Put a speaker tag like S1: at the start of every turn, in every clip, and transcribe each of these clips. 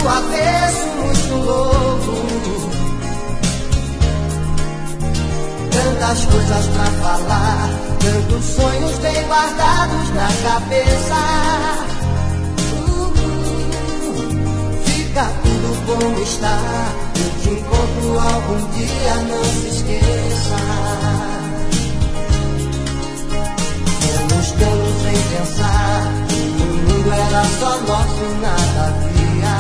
S1: avesso, muito louco. Tantas coisas pra falar, tantos sonhos bem guardados na cabeça. Fica tudo como está, eu te encontro algum dia, não se esqueça. Fomos tolos sem pensar, o mundo era só nosso, nada havia.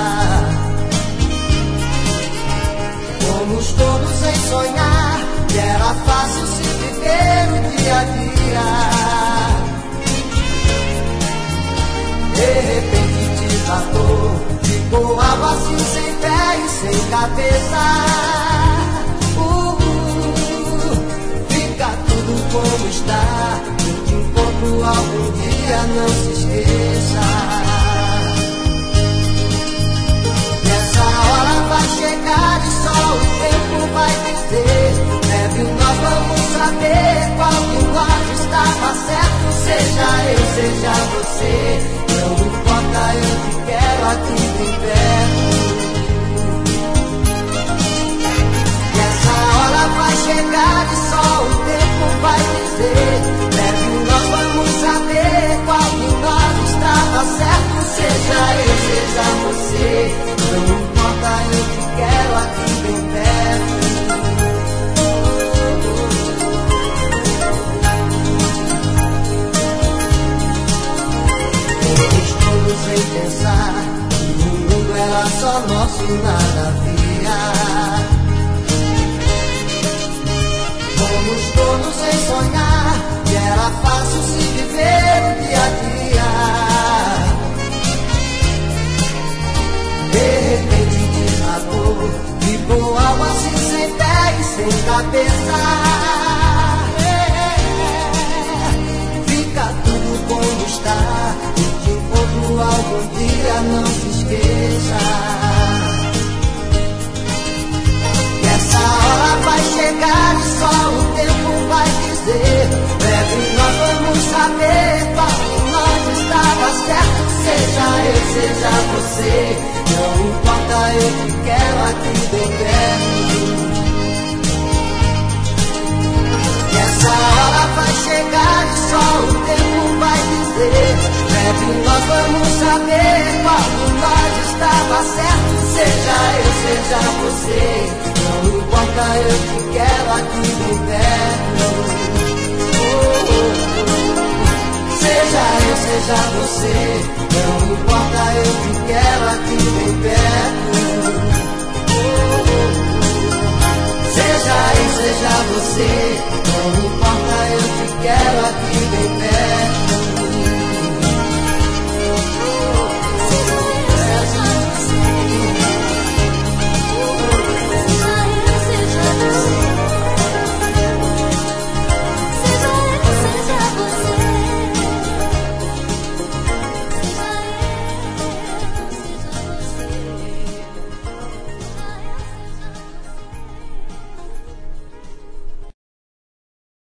S1: Fomos todos sem sonhar, que era fácil se viver o dia a dia. De repente desatou, ficou algo assim sem pé e sem cabeça. Fica tudo como está, eu te encontro algum dia, não se esqueça. Nessa hora vai chegar e só o tempo vai dizer. Breve nós vamos saber qual de nós estava certo. Seja eu, seja você, não importa, eu te quero aqui bem perto. Nessa hora vai chegar e só o tempo vai dizer. Breve nós vamos saber qual de nós estava certo. Seja eu, seja você, não importa, eu te quero aqui bem perto. Sem pensar, o mundo era só nosso, nada havia. Fomos todos sem sonhar, que era fácil se viver o dia a dia. De repente desabou, ficou algo assim sem pé e sem cabeça. Fica tudo como está, algum dia, não se esqueça. Que essa hora vai chegar e só o tempo vai dizer. Breve nós vamos saber qual de nós estava certo. Seja eu, seja você, não importa, eu te quero aqui bem perto. Que essa hora vai chegar e só o tempo vai dizer. Breve nós vamos saber qual de nós estava certo. Seja eu, seja você, não importa, eu te quero aqui bem perto. Seja eu, seja você, não importa, eu te quero.